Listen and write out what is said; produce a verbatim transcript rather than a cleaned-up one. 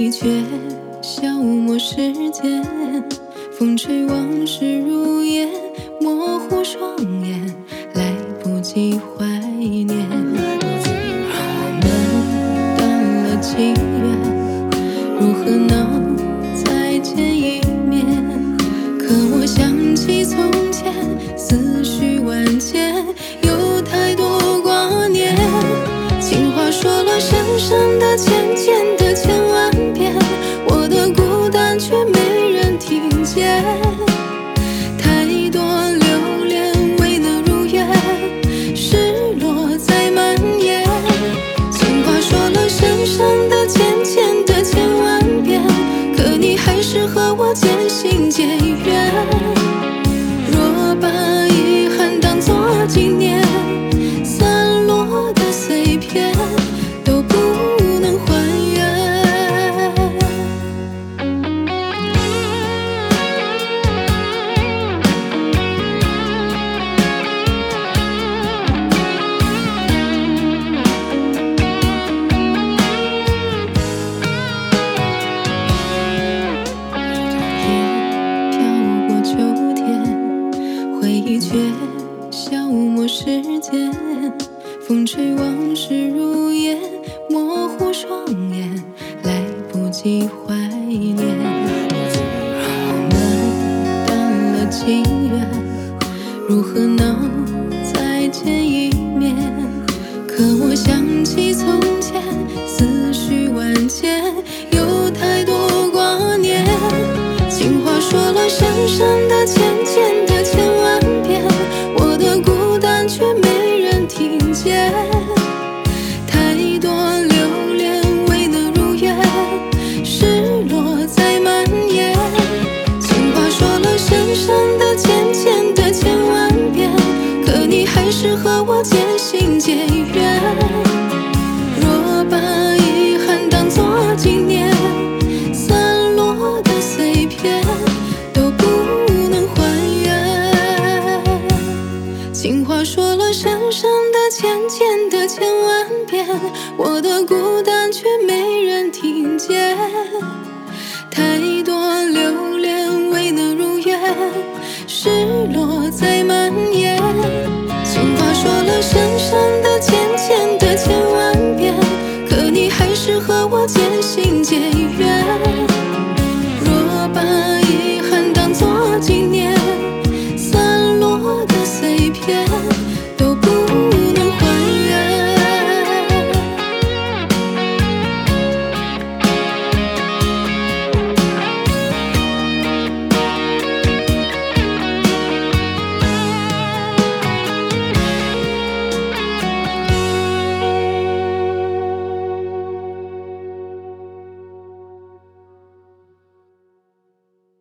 已却消磨时间，风吹往事如烟，模糊双眼，来不及怀念。我们断了情缘，如何能再见一面？可我想起从前，思绪万千，有太多挂念。情话说了深深的、浅浅的千万遍，我的孤单却没人听见。太多留恋未能如愿，失落在蔓延。情话说了深深的、浅浅的千万遍，可你还是和我渐行渐远。若把遗憾当作纪念，散落的碎片都不能还原。天飘过秋天，回忆却消磨时间，风吹往事如烟，模糊双眼，来不及怀念。我们断了情缘，如何能再见一面？可我想起从前，思绪万千，有太多挂念。情话说了深深的、浅浅的千万遍，我的孤单却没人听见。太多留恋未能如愿，失落在蔓延。情话说了深深的、浅浅的千万遍，可你还是和我渐行渐远。若把遗憾当作纪念，散落的碎片都不能还原。情话说了深深的、浅浅的千万遍，我的孤